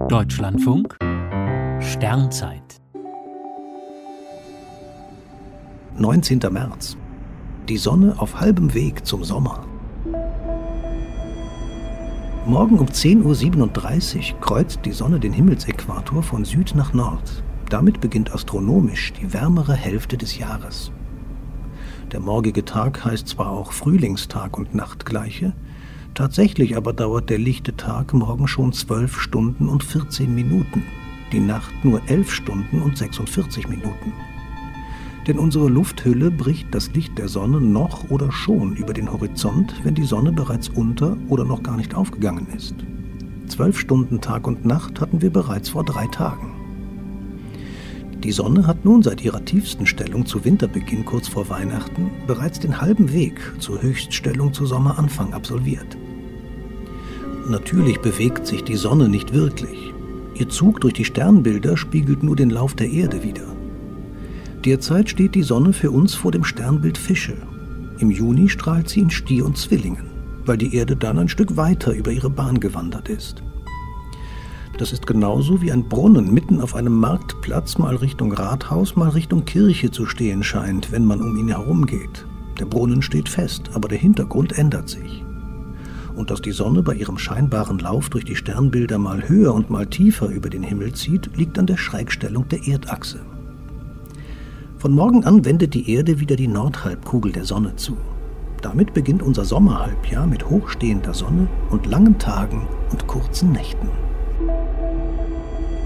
Deutschlandfunk Sternzeit 19. März. Die Sonne auf halbem Weg zum Sommer. Morgen um 10:37 Uhr kreuzt die Sonne den Himmelsäquator von Süd nach Nord. Damit beginnt astronomisch die wärmere Hälfte des Jahres. Der morgige Tag heißt zwar auch Frühlingstag und Nachtgleiche, tatsächlich aber dauert der lichte Tag morgen schon 12 Stunden und 14 Minuten, die Nacht nur 11 Stunden und 46 Minuten. Denn unsere Lufthülle bricht das Licht der Sonne noch oder schon über den Horizont, wenn die Sonne bereits unter oder noch gar nicht aufgegangen ist. 12 Stunden Tag und Nacht hatten wir bereits vor 3 Tagen. Die Sonne hat nun seit ihrer tiefsten Stellung zu Winterbeginn kurz vor Weihnachten bereits den halben Weg zur Höchststellung zu Sommeranfang absolviert. Natürlich bewegt sich die Sonne nicht wirklich. Ihr Zug durch die Sternbilder spiegelt nur den Lauf der Erde wider. Derzeit steht die Sonne für uns vor dem Sternbild Fische. Im Juni strahlt sie in Stier und Zwillingen, weil die Erde dann ein Stück weiter über ihre Bahn gewandert ist. Das ist genauso wie ein Brunnen mitten auf einem Marktplatz mal Richtung Rathaus, mal Richtung Kirche zu stehen scheint, wenn man um ihn herumgeht. Der Brunnen steht fest, aber der Hintergrund ändert sich. Und dass die Sonne bei ihrem scheinbaren Lauf durch die Sternbilder mal höher und mal tiefer über den Himmel zieht, liegt an der Schrägstellung der Erdachse. Von morgen an wendet die Erde wieder die Nordhalbkugel der Sonne zu. Damit beginnt unser Sommerhalbjahr mit hochstehender Sonne und langen Tagen und kurzen Nächten.